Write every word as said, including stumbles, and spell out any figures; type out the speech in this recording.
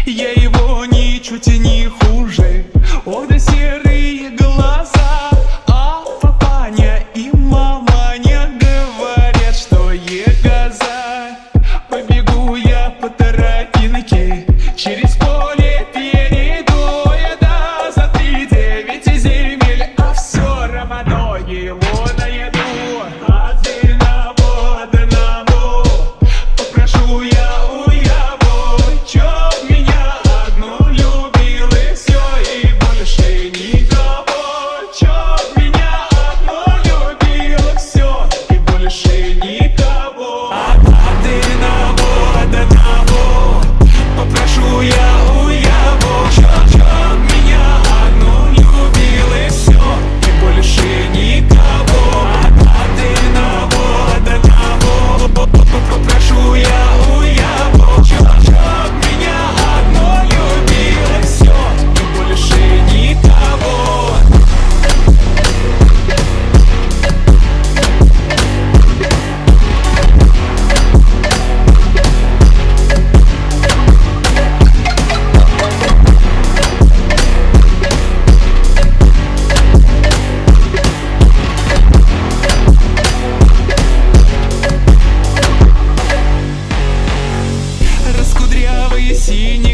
Я его ничуть и не хуже. Ох, да серые глаза, а папаня и маманя говорят, что егоза. Побегу я по тропинке, через поле перейду я, да, за три девять земель, а все равно его найду. Одного, одного попрошу я у его, чтоб меня одну любил и все, и больше никого. Чтоб меня одну любил и все, и больше никого. Одного, одного попрошу я у его, чтоб, чтоб меня одну любил и все, и больше никого. Одного, одного попрошу я у его, чтоб, чтоб меня одну любил и все, и больше никого. Раскудрявые синие